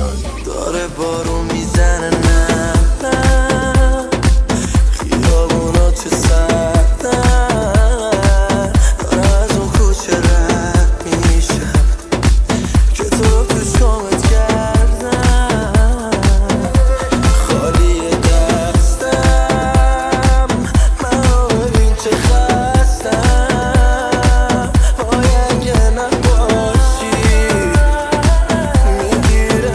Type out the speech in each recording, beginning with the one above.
داره بارون میزنه نه نه، خیابونا چه سردن، داره از اون کوچه رد میشم که تو رو تو شامت کردم. خالی دستم منو ببین چه خستم، وای اگه نباشی میگیره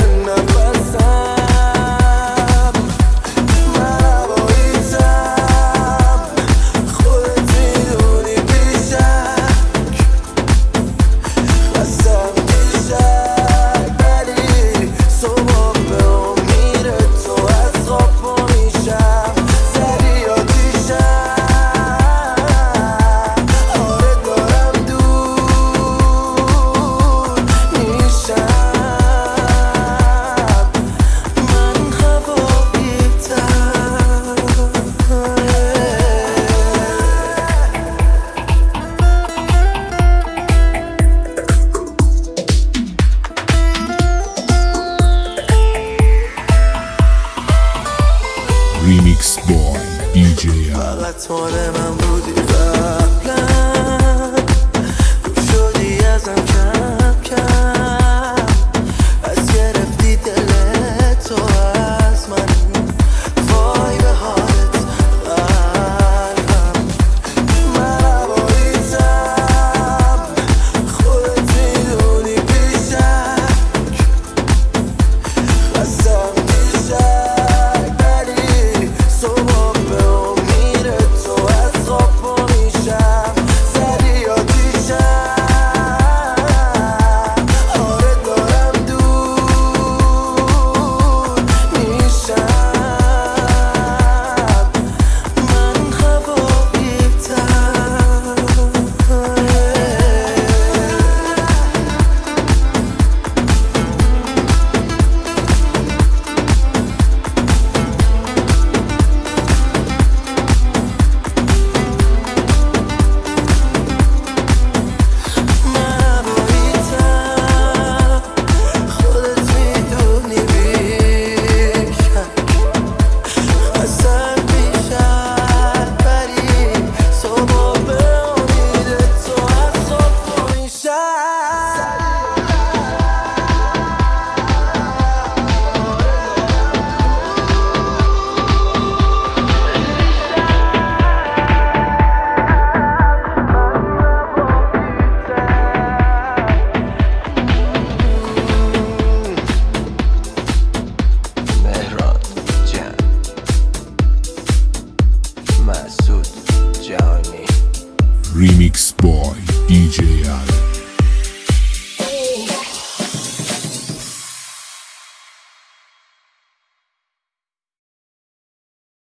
نفسم. من هواییتم خودت میدونی بیشک، خستم بیشک ولی صبح به امید تو از خواب پا میشم. زدی آتیشم آره دارم دور میشم. من هواییتم. Remix Boy DJ فقط مال من